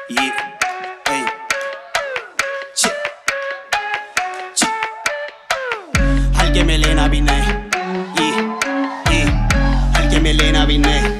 Yeah, hey, ch ch हल्के में लेना भी नहीं, हल्के में लेना भी नहीं,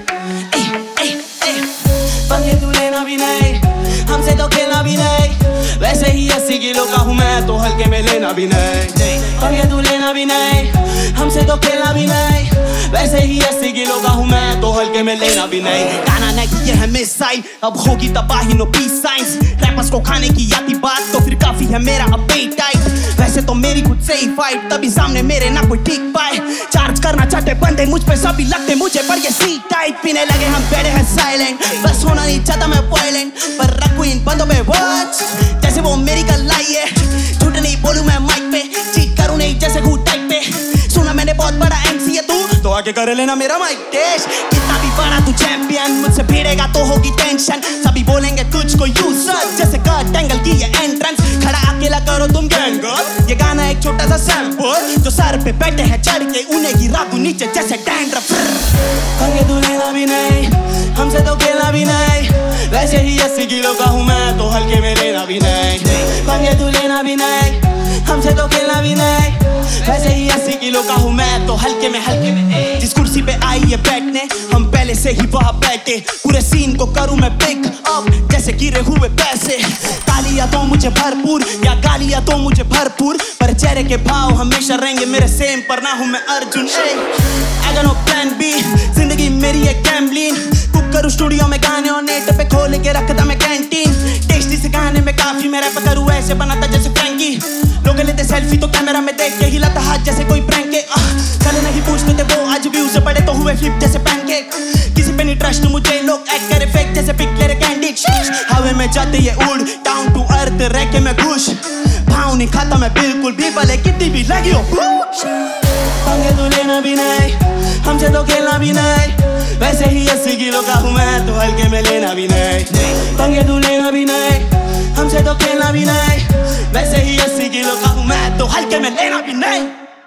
पंगे तू लेना भी नहीं, हमसे तो खेलना भी नहीं। वैसे ही 80 किलो का हूँ मैं, तो हल्के में लेना भी नहीं। पंगे तू लेना भी नहीं, हमसे तो खेलना भी नहीं। वैसे ही 80 किलो का हूँ मैं, तो हल्के में लेना भी नहीं। गाना नहीं ये है मिसाइल, अब होगी तबाही नो पीस साइंस। रैपर्स को खाने की आती बात, तो फिर काफी है मेरा अपेटाइट। वैसे तो मेरी खुद से ही फाइट, तभी सामने मेरे ना कोई टिक पाए। चार्ज करना चाहते बंदे मुझ पे, सभी लगते मुझे पर ये सी टाइट। पीने लगे हम बैठे हैं साइलेंट, बस होना नहीं चाहता मैं वायलेंट। पर रखूं इन बंदों पे वॉच, जैसे वो मेरी गलाई है। झूठ नहीं बोलूं मैं माइक पे, चीट करूं नहीं जैसे घूट टाइप पे। सुना मैंने बहुत बड़ा MC है तू, तो आगे कर लेना मेरा माइक टेस्ट। कितना भी बड़ा तू चैंपियन, मुझसे भिड़ेगा तो होगी टेंशन। सभी बोलेंगे तुझको यूजर, जैसे कर्ट एंगल की ये एंट्रेंस। खड़ा अकेला करो तुम गैंग, ये गाना एक छोटा सा सैंपल। जो सर पे बैठे हैं चढ़ के, उन्हें गिरा दूं नीचे जैसे डैंड्रफ। पंगे तू लेना भी नहीं, हमसे तो खेलना भी नहीं। वैसे ही 80 किलो का हूँ मैं, तो हल्के में लेना भी नहीं। पंगे तू लेना भी नहीं, हमसे तो खेलना भी नहीं। वैसे ही 80 किलो का हूँ मैं, तो हल्के में जिस कुर्सी पे आई है बैठने, हम पहले से ही वहाँ बैठे। पूरे सीन को करूँ मैं पिक अप, जैसे गिरे हुए पैसे। गालियाँ तो मुझे भरपूर, या गालियाँ तो मुझे भरपूर, पर चेहरे के भाव हमेशा रहेंगे मेरे सेम। पर ना हूँ मैं Arjun, I got no plan B, जिंदगी मेरी है गैम्बलिंग। कुक करूँ स्टूडियो में गाने, और नेट पे खोल के रखता मैं कैंटीन। टेस्टी से गाने में काफी मैं रैप करूँ, ऐसे बनाता जैसे फ्रैंकी। लोग लेते सेल्फी तो कैमरा में देख के हिलाता हाथ जैसे कोई प्रैंक के। कल नहीं पूछते थे वो, आज भी उसे पड़े तो हुए फ्लिप जैसे पैनकेक। किसी पे नहीं ट्रस्ट मुझे, लोग एक्ट करे फेक जैसे पिक ले रहे कैंडी। हवे में जाते ये उड़, डाउन टू अर्थ रह के मैं खुश। भाव नहीं खाता मैं बिल्कुल भी, भले कितनी भी लगी हो। पंगे तू लेना भी नहीं, हमसे तो खेलना भी नहीं। वैसे ही 80 किलो का हूँ मैं, तो हल्के में लेना भी नहीं। पंगे तू लेना भी नहीं, हमसे तो खेलना भी नहीं। वैसे ही 80 किलो का हूँ मैं, तो हल्के में लेना भी नहीं।